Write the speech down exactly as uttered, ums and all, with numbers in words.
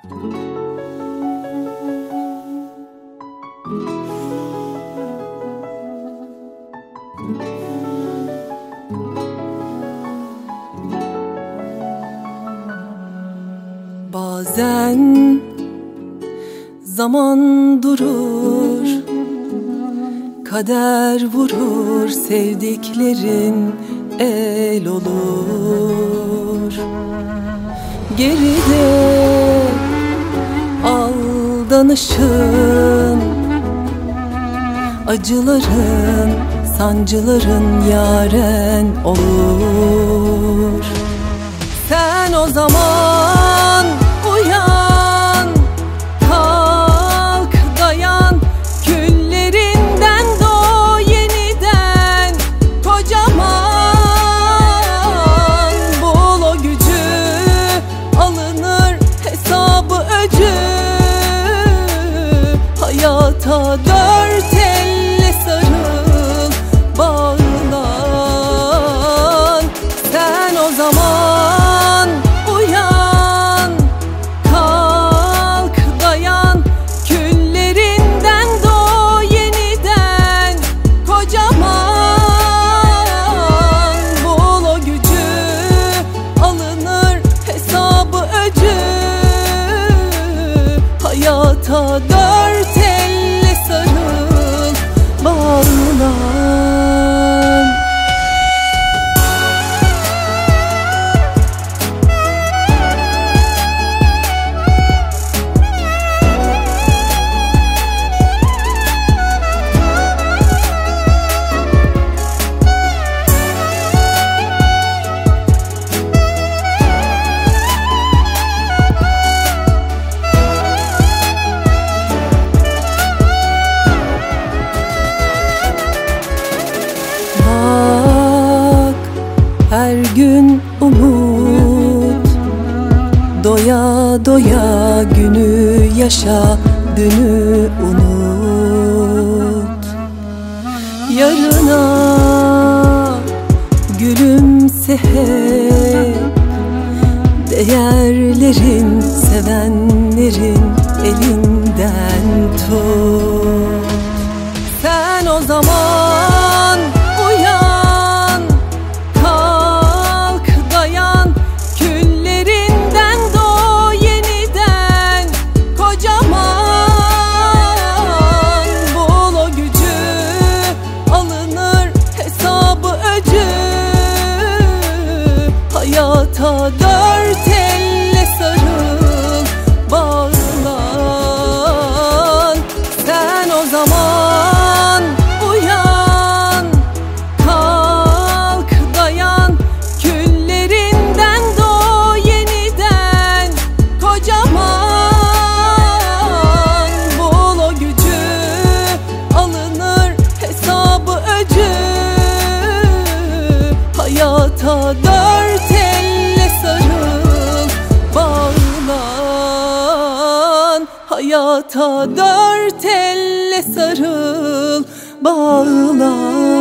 Bazen zaman durur, kader vurur, sevdiklerin el olur. Geride aldanışın, acıların, sancıların yaren olur. Sen o zaman uyan, kalk dayan, küllerinden doğ yeniden. Kocaman bul o gücü, alınır hesabı öcü. Hayata dört elle sarıl, bağlan. Sen o zaman uyan, kalk dayan, küllerinden doğ yeniden. Kocaman bul o gücü, alınır hesabı öcü. Hayata dört elle sarıl, bağlan. Her gün umut, doya doya günü yaşa, dünü unut. Yarına gülümse hep, değerlerin, sevenlerin elinden tut. Sen o zaman uyan, kalk dayan, küllerinden doğ yeniden. Kocaman bul o gücü, alınır hesabı öcü. Hayata dört elle sarıl, bağlan. Sen o zaman uyan, kalk dayan, küllerinden doğ yeniden. Kocaman bul o gücü, alınır hesabı öcü. Hayata dört elle sarıl, bağlan. Hayata dört elle sarıl, bağlan.